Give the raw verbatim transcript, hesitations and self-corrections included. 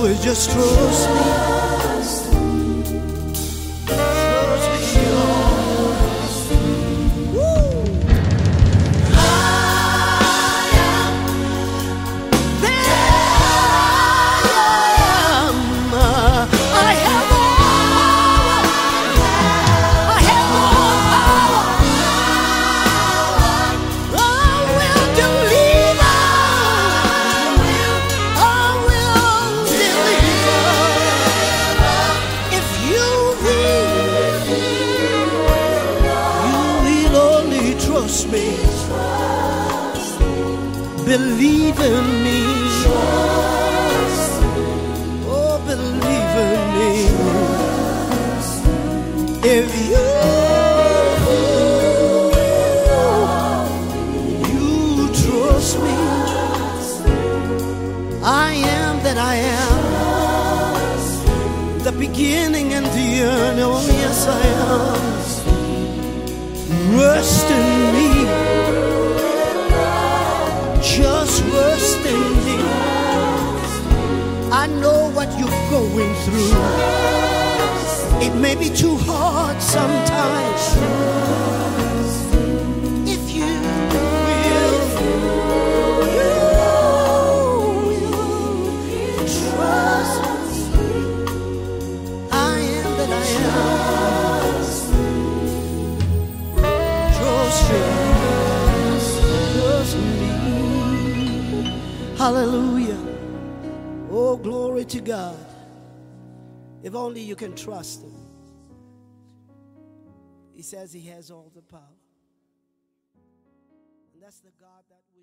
is just trust me. Trust me, Lord. Woo. I am there. I am. I have all. I have all power. I will deliver. I will deliver. If you will, you will only trust me. Believe in me. Oh, believe in me. If you you trust me, I am that I am, the beginning and the end. Oh yes, I am. Rest in me, just rest in me. I know what you're going through. It may be too hard sometimes. If you will, you will trust me. I am that I am. Trust me. Trust me. Hallelujah. Oh, glory to God. If only you can trust him. He says he has all the power. And that's the God that